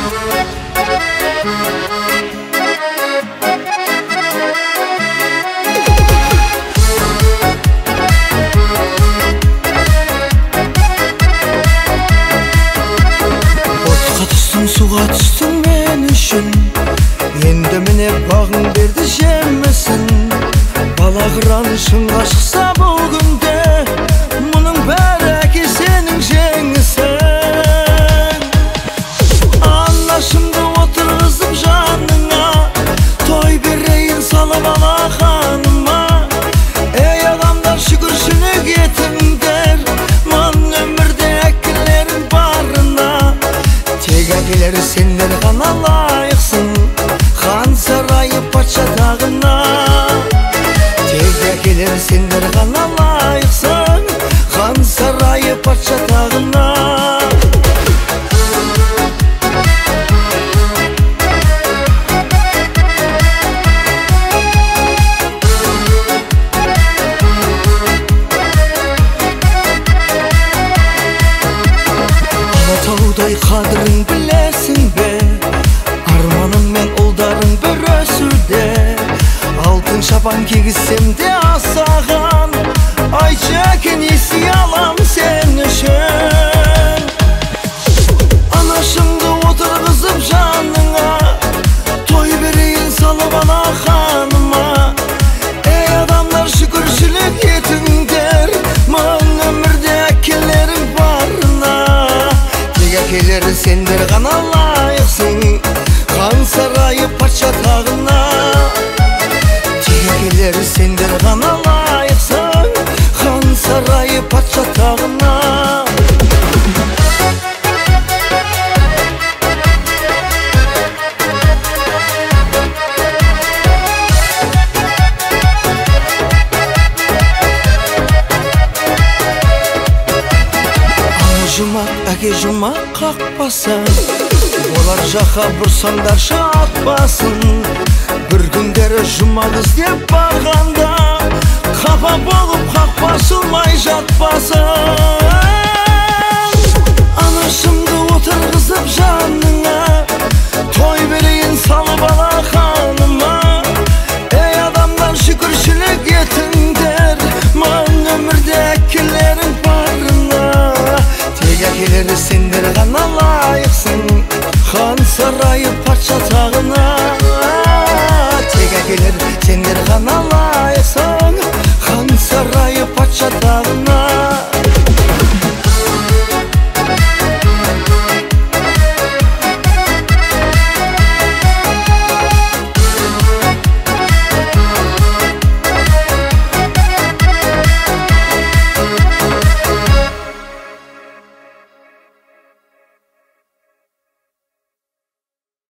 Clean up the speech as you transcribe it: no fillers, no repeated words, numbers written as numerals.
Суға түстің мен үшін, енді міне бағың берді жемесін. Бала қыран шыңға шықса бұл күнде, мұның бәрі әке сенің жеңісің. Анашымды отырғызып жаныңа, той берейін салып ала ханыма. Ей адамдар шүкіршілік етіңдер, мұн өмірде әкелерің барына. Тек әкелер сендер ғана лайықсың, хан сарайы патша тағына. Тек әкелер сендер ғана лайықсың, хан сарайы патша тағына. Алатаудай қадірін білесің бе, арманың мен ұлдарың бір өсуде. Алтын шапан кигізсем де асаған, айтшы әке несие алам сен үшін. Анашымды отырғызып жаныңа, той берейін салып ана ханыма. Ей адамдар шүкіршілік етіңдер, мұн өмірде әкелерің барына. Тек әкелер сендер ғана лайықсың, хан сарайы патша тағына. Тек әкелер сендер ғана лайықсың, хан сарайы патша тағына. Жұмақ, әке жұмақ қақпасын, олар жаққа бұрсаңдаршы атпасын. Бір күндері жұмақ іздеп барғанда, қапа болып қақпа ашылмай жатпасын. Анашымды отырғызып жаныңа, той берейін салып ала ханыма. Ей адамдар шүкіршілік етіңдер, мұн өмірде әкелерің барына. Тек әкелер сендер ғана лайықсың, хан сарайы патша тағына. Тек әкелер сендер ғана